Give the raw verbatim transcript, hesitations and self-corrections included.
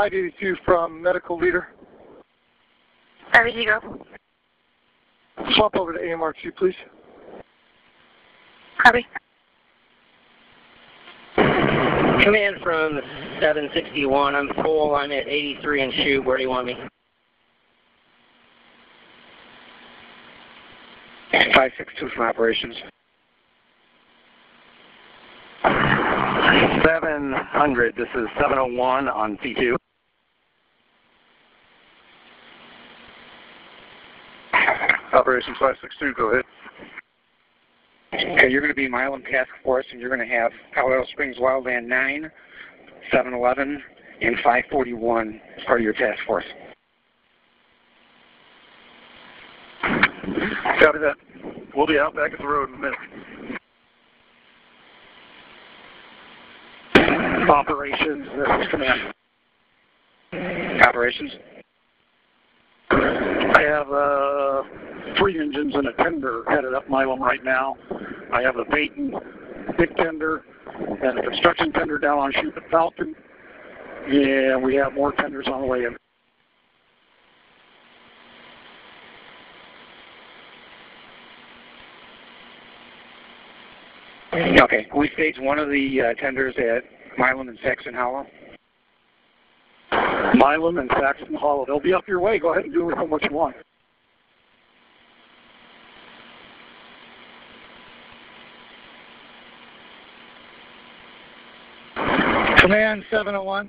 five eighty-two from Medical Leader. Ready to go. Swap over to A M R two, please. Copy. Command from seven sixty-one. I'm full. I'm at eighty-three and shoot. Where do you want me? five six two from operations. seven hundred. This is seven oh one on C two. Operations five six two, go ahead. Okay, you're going to be Milam Task Force, and you're going to have Colorado Springs Wildland nine, seven eleven, and five forty-one as part of your task force. Copy that. We'll be out back at the road in a minute. Operations, this is command. Operations? I have uh, three engines and a tender headed up Milam right now. I have a Peyton big tender and a construction tender down on Shoot at Falcon. And we have more tenders on the way in. Okay, we stage one of the uh, tenders at Milam and Saxon Hollow. Milam and Saxon Hollow. They'll be up your way. Go ahead and do with them what you want. Command seven oh one.